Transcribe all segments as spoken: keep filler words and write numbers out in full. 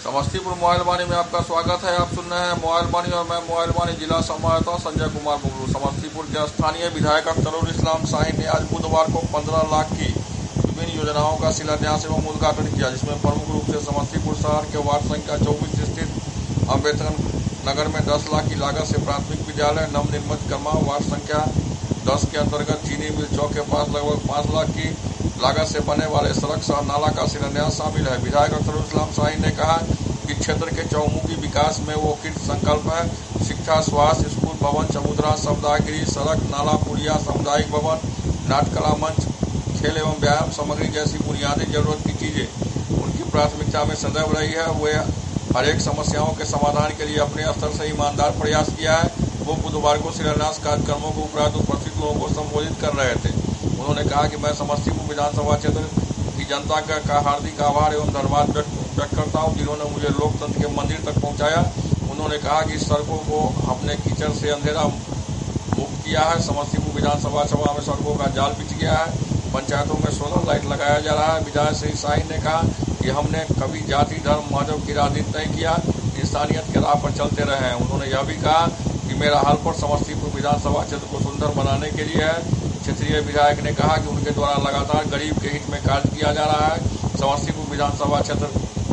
Samastipur mobile वाणी में आपका स्वागत है। आप सुन रहे हैं मोबाइल वाणी और मैं मोबाइल वाणी जिला संवाददाता संजय कुमार बुगलू। समस्तीपुर के स्थानीय विधायक अख्तरुल इस्लाम शाहीन ने आज बुधवार को पंद्रह लाख की विभिन्न योजनाओं का शिलान्यास एवं उद्घाटन किया, जिसमें प्रमुख रूप से समस्तीपुर शहर के वार्ड संख्या चौबीस स्थित अम्बेडकर नगर में दस लाख की लागत से प्राथमिक विद्यालय नवनिर्मित करमा, वार्ड संख्या दस के अंतर्गत चीनी मिल चौक के पास लगभग पाँच लाख की लागत से बनने वाले सड़क सह नाला का शिलान्यास शामिल है। विधायक अख्तरुल इस्लाम शाहीन ने कहा कि क्षेत्र के चौमुखी विकास में वो कृत संकल्प है। शिक्षा, स्वास्थ्य, स्कूल भवन, चबूतरा, समुदाय सड़क, नाला, पुलिया, सामुदायिक भवन, नाटकला मंच, खेल एवं व्यायाम सामग्री जैसी बुनियादी जरूरत की चीजें उनकी प्राथमिकता में सदैव रही है। वे हर एक समस्याओं के समाधान के लिए अपने स्तर से ईमानदार प्रयास किया है। वो बुधवार को शिलान्यास कार्यक्रमों के उपरांत उपस्थित लोगों को संबोधित कर रहे थे। उन्होंने कहा कि मैं समस्तीपुर विधानसभा क्षेत्र की जनता का, का हार्दिक आभार एवं धन्यवाद व्यक्त करता हूँ, जिन्होंने मुझे लोकतंत्र के मंदिर तक पहुँचाया। उन्होंने कहा कि सड़कों को अपने कीचड़ से अंधेरा मुक्त किया है। समस्तीपुर विधानसभा सभा में सड़कों का जाल बिछ गया है। पंचायतों में सोलर लाइट लगाया जा रहा है। विधायक श्री शाहीन ने कहा कि हमने कभी जाति, धर्म, मजहब की राजनीति नहीं किया, इंसानियत के राह पर चलते रहे हैं। उन्होंने यह भी कहा कि मेरा हल पर समस्तीपुर विधानसभा क्षेत्र को सुंदर बनाने के लिए है। क्षेत्रीय विधायक ने कहा कि उनके द्वारा लगातार गरीब के हित में कार्य किया जा रहा है। समस्तीपुर विधानसभा क्षेत्र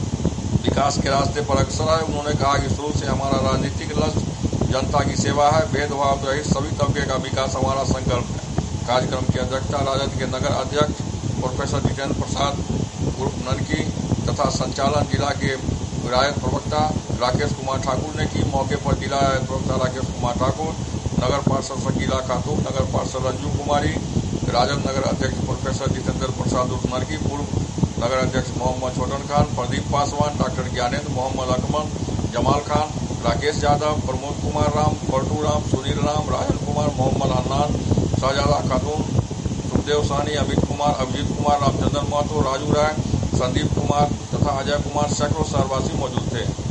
विकास के रास्ते पर अग्रसर है। उन्होंने कहा कि शुरू से हमारा राजनीतिक लक्ष्य जनता की सेवा है। भेदभाव रहित सभी तबके का विकास हमारा संकल्प है। कार्यक्रम की अध्यक्षता राजद के नगर अध्यक्ष प्रोफेसर जितेंद्र प्रसाद उर्फ ननकी तथा संचालन जिला के विधायक प्रवक्ता राकेश कुमार ठाकुर ने की। मौके पर जिला प्रवक्ता राकेश कुमार ठाकुर, नगर पार्षद शकीला खातून, नगर पार्षद रंजू कुमारी, राजद नगर अध्यक्ष प्रोफेसर जितेंद्र प्रसाद उर्फ ननकी, पूर्व नगर अध्यक्ष मोहम्मद छोटन खान, प्रदीप पासवान, डॉक्टर ज्ञानेंद्र, मोहम्मद अकमल, जमाल खान, राकेश यादव, प्रमोद कुमार राम, पलटू राम, सुनील राम, राजन कुमार, मोहम्मद हन्नान, शहजादा खातून, सुखदेव साहनी, अमित कुमार, अभिजीत कुमार, रामचंद्र महतो, राजू राय, संदीप कुमार तथा अजय कुमार सैकड़ों शहरवासी मौजूद थे।